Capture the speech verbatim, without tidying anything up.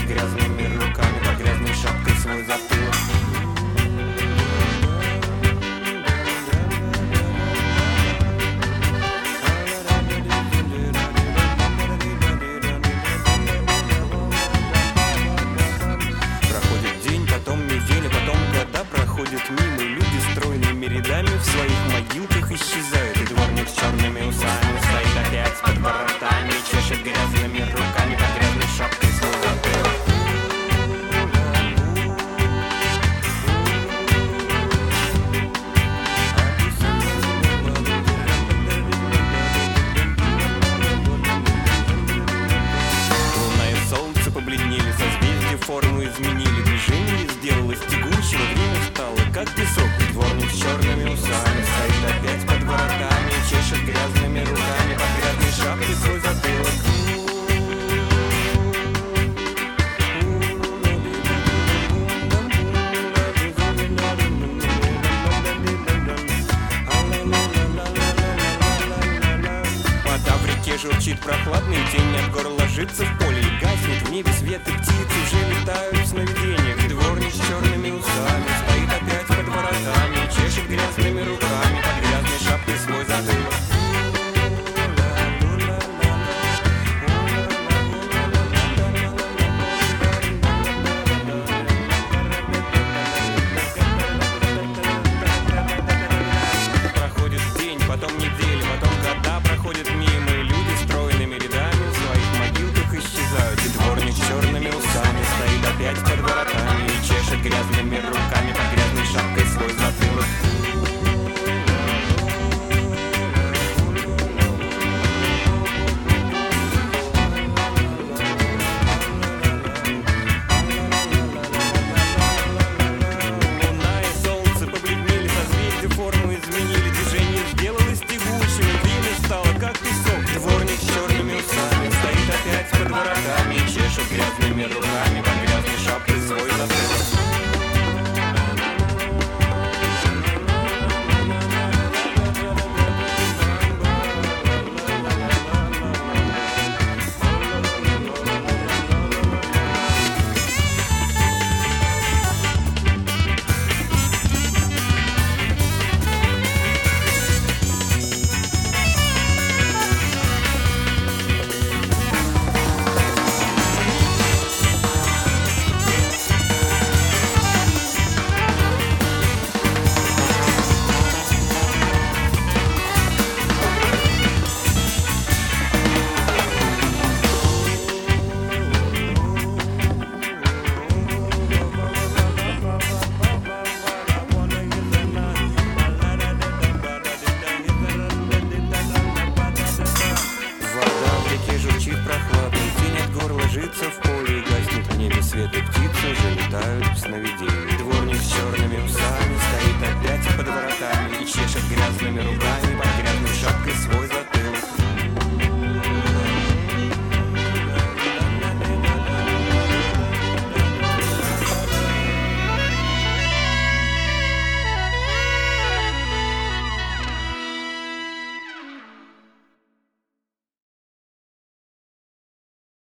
чешет грязными руками под грязной шапкой свой затылок. Проходит день, потом неделя, потом года проходят мимо, и люди стройными рядами в своих могилках исчезают. И дворник с черными усами стоит опять под воротами и чешет грязными руками под грязной шапкой свой затылок. Луна и солнце побледнели, созвездия форму изменили, движение сделалось тягучего, время стало как песок. И дворник с черными усами стоит опять под воротами и чешет грязными руками под грязной шапкой свой затылок. Вода в реке журчит прохладной, тень от гор ложится в поле и гаснет. В небе свет, и птицы уже летают в сновидениях. И дворник с черными усами стоит опять под воротами и чешет грязными руками под грязной шапкой свой затылок. Проходит день, потом неделя, потом года проходят мимо, и люди стройными рядами в своих могилках исчезают. И дворник с черными усами стоит опять под воротами и чешет грязными руками под грязной шапкой свой затылок. Луна и солнце побледнели, созвездия форму изменили, движение сделалось тягучим, и время стало как песок. Дворник с черными усами стоит опять под воротами и чешет грязными руками под грязной шапкой свой затылок. Вода в реке журчит прохладной, тень от гор ложится в поле, и гаснет в небе свет, и птицы уже летают в сновидении. Дворник с черными усами стоит опять под воротами и чешет грязными руками под грязной шапкой свой